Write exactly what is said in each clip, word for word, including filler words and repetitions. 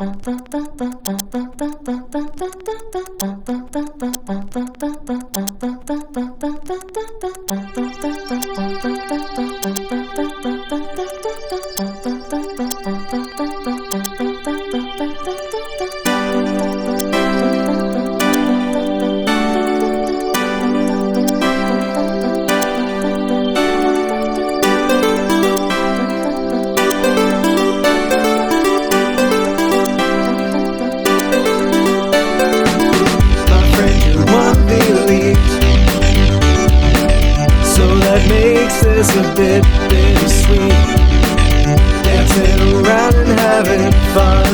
This a bit bittersweet, dancing around and having fun.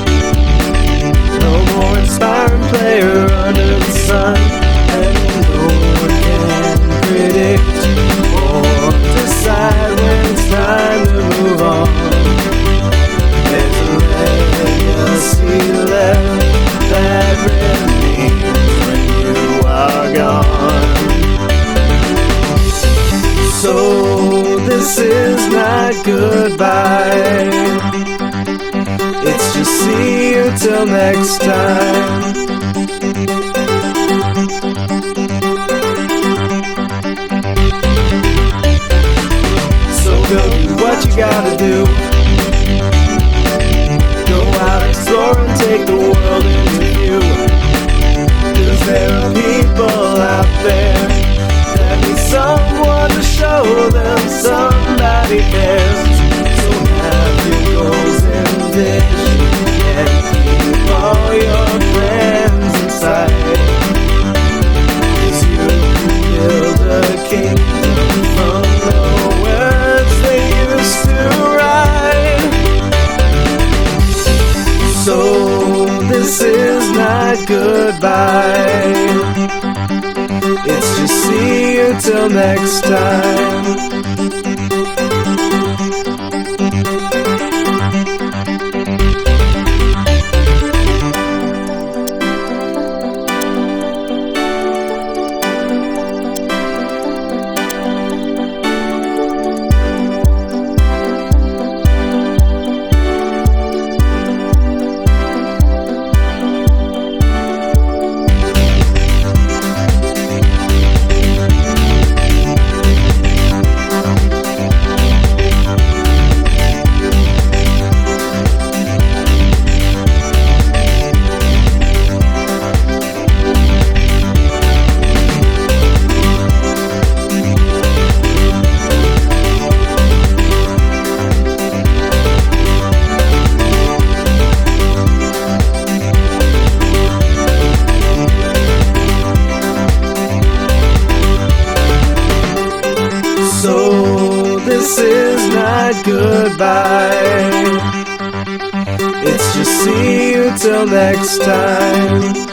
No more inspiring player under the sun, and no one can predict or decide when it's time to move on. There's a legacy left that remains when you are gone. So this is not goodbye, it's just see you till next time. So go do what you gotta do, go out, explore and take the world into view. 'Cause there are people out there that need someone to show them somebody cares. So have your goals and vision and keep all your plans inside. 'Cause you can build a kingdom from the words they used to write. So this is not goodbye, it's just see you till next time. So this is not goodbye, it's just see you till next time.